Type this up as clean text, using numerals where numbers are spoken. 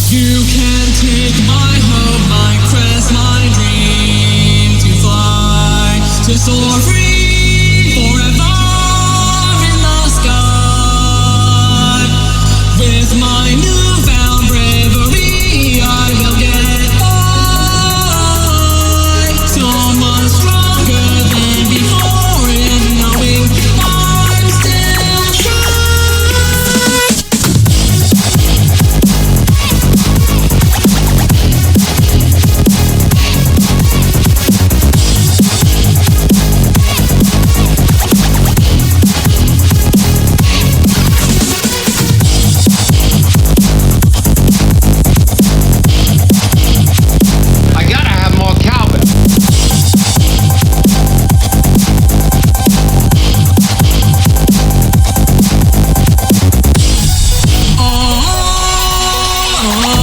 You can take my hope, my quest, my dream to fly, to soar free forever in the sky. With my newfound bravery, I will get by. So much stronger than before, in knowing I'm still trying. I gotta have more cowbell. Oh,